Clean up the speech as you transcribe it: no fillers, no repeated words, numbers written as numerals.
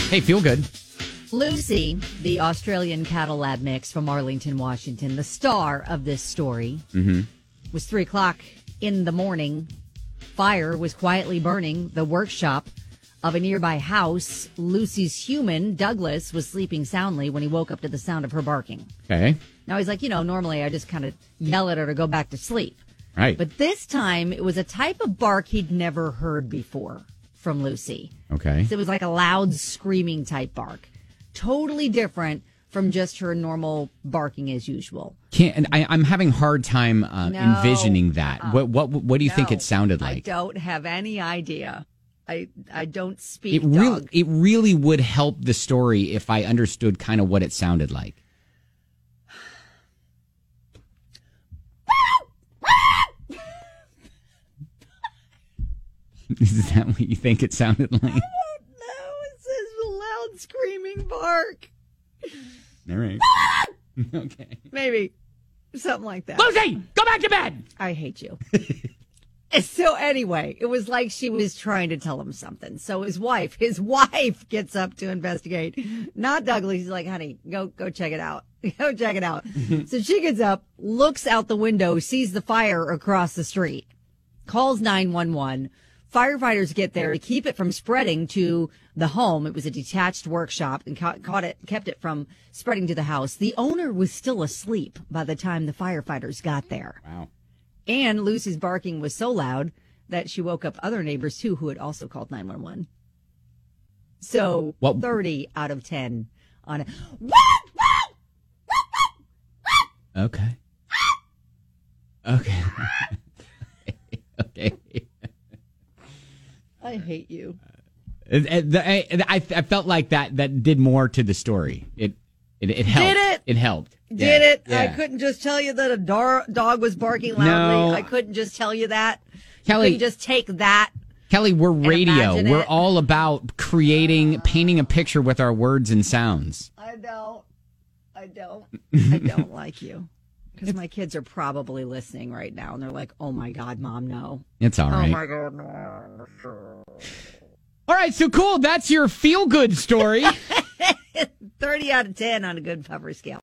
Hey, feel good. Lucy, the Australian cattle lab mix from Arlington, Washington, the star of this story, was 3 o'clock in the morning. Fire was quietly burning the workshop of a nearby house. Lucy's human, Douglas, was sleeping soundly when he woke up to the sound of her barking. Okay. Now, he's like, normally I just kind of yell at her to go back to sleep. Right. But this time, it was a type of bark he'd never heard before from Lucy. Okay. So it was like a loud screaming type bark. Totally different from just her normal barking as usual. I'm having a hard time envisioning that. What do you think it sounded like? I don't have any idea. I don't speak dog. It really would help the story if I understood kind of what it sounded like. Is that what you think it sounded like? I don't know. It says a loud screaming bark. All right. Okay. Maybe. Something like that. Lucy, go back to bed. I hate you. So anyway, it was like she was trying to tell him something. So his wife gets up to investigate. Not Douglas. He's like, honey, go check it out. Go check it out. So she gets up, looks out the window, sees the fire across the street, calls 911. Firefighters get there to keep it from spreading to the home. It was a detached workshop and kept it from spreading to the house. The owner was still asleep by the time the firefighters got there. Wow. And Lucy's barking was so loud that she woke up other neighbors, too, who had also called 911. So 30 out of 10 on it. Okay. Okay. Okay. I hate you. I felt like that did more to the story. It helped. Did it? It helped. Did it? Yeah. I couldn't just tell you that a dog was barking loudly. No. I couldn't just tell you that. Kelly, you couldn't just take that. Kelly, we're radio. We're it. all about painting a picture with our words and sounds. I don't like you. Because my kids are probably listening right now, and they're like, oh, my God, Mom, no. It's all right. Oh, my God, no. All right, so cool. That's your feel-good story. 30 out of 10 on a good puffer scale.